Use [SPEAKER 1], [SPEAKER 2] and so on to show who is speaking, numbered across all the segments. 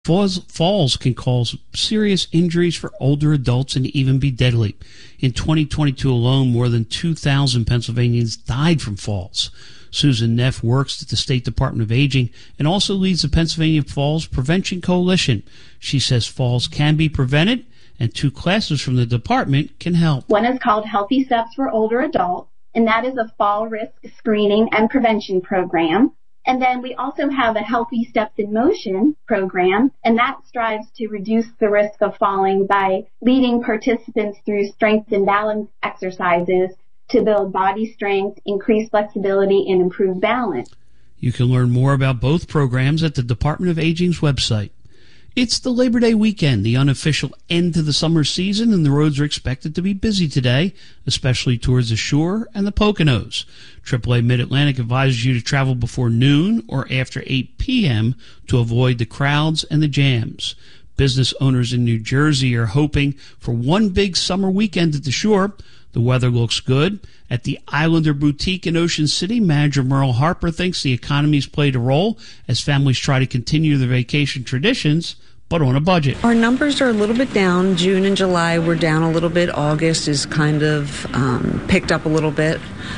[SPEAKER 1] Falls can cause serious injuries for older adults and even be deadly. In 2022 alone, more than 2,000 Pennsylvanians died from falls. Susan Neff works at the State Department of Aging and also leads the Pennsylvania Falls Prevention Coalition. She says falls can be prevented, and 2 classes from the department can help.
[SPEAKER 2] One is called Healthy Steps for Older Adults, and that is a fall risk screening and prevention program. And then we also have a Healthy Steps in Motion program, and that strives to reduce the risk of falling by leading participants through strength and balance exercises to build body strength, increase flexibility, and improve balance.
[SPEAKER 1] You can learn more about both programs at the Department of Aging's website. It's the Labor Day weekend, the unofficial end to the summer season, and the roads are expected to be busy today, especially towards the shore and the Poconos. AAA Mid-Atlantic advises you to travel before noon or after 8 p.m. to avoid the crowds and the jams. Business owners in New Jersey are hoping for one big summer weekend at the shore. The weather looks good. At the Islander Boutique in Ocean City, manager Merle Harper thinks the economy's played a role as families try to continue their vacation traditions, but on a budget.
[SPEAKER 3] Our numbers are a little bit down. June and July were down a little bit. August is kind of picked up a little bit.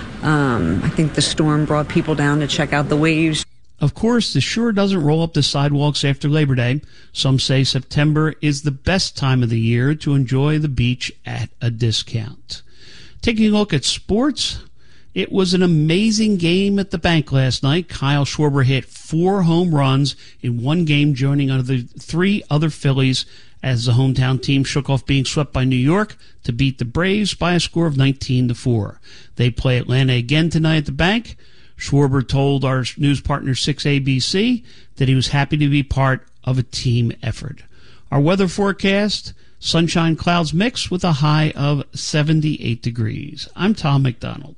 [SPEAKER 3] I think the storm brought people down to check out the waves.
[SPEAKER 1] Of course, the shore doesn't roll up the sidewalks after Labor Day. Some say September is the best time of the year to enjoy the beach at a discount. Taking a look at sports, it was an amazing game at the bank last night. Kyle Schwarber hit 4 home runs in one game, joining the 3 other Phillies as the hometown team shook off being swept by New York to beat the Braves by a score of 19-4. They play Atlanta again tonight at the bank. Schwarber told our news partner 6ABC that he was happy to be part of a team effort. Our weather forecast: sunshine clouds mix with a high of 78 degrees. I'm Tom McDonald.